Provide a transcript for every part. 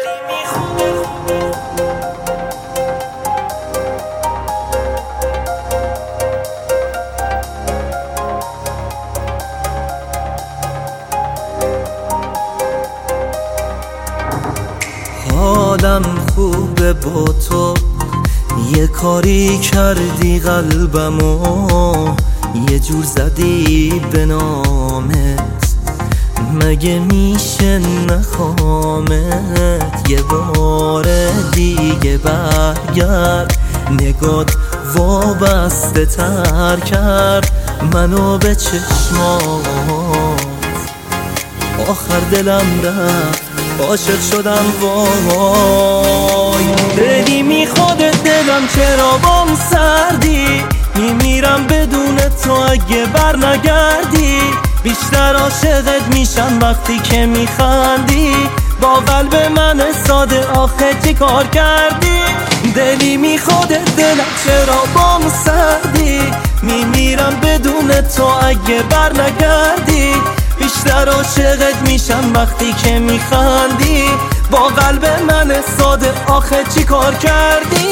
حالم خوبه با تو، یه کاری کردی قلبمو یه جور زدی به نامت، مگه میشه نخوامت؟ یه بار دیگه برگرد، نگات وابسته تر کرد منو به چشمات. آخر دلم رفت، عاشق شدم وای. دلی میخواد دلم چرا بام سردی، میمیرم بدون تو اگه بر نگردی. بیشتر عاشقت میشم وقتی که میخندی، با قلب من ساده آخه چی کار کردی؟ دلی میخواد دلم چرا بام سردی، میمیرم بدون تو اگه بر نگردی. بیشتر عاشقت میشم وقتی که میخندی، با قلب من ساده آخه چی کار کردی؟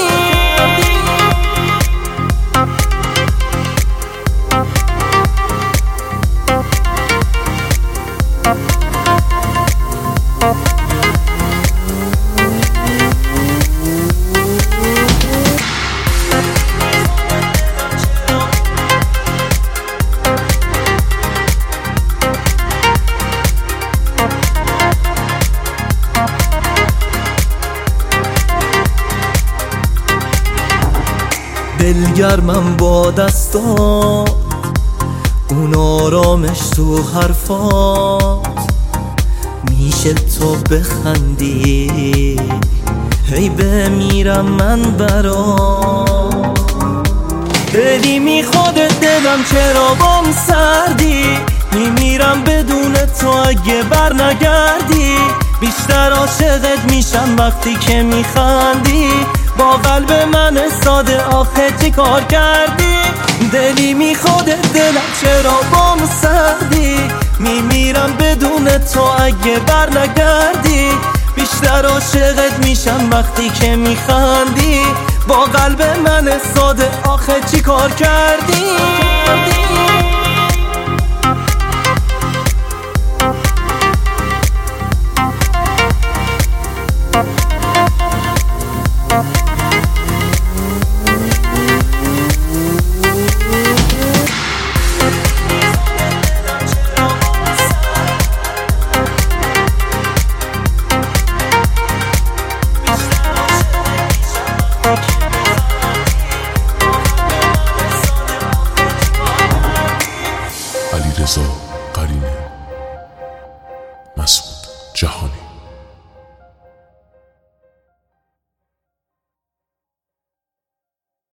دلگرمم با دستات، اون آرامش تو حرفات، میشه تو بخندی هی بمیرم من برات. دلی میخواد دلم چرا بام سردی، میمیرم بدون تو اگه بر نگردی. بیشتر عاشقت میشم وقتی که میخندی، با قلب من ساده آخه چی کار کردی؟ دلی میخواد دلم چرا بام سردی، میمیرم بدون تو اگه بر نگردی. بیشتر عاشقت میشم وقتی که میخندی، با قلب من ساده آخه چی کار کردی؟ علیرضا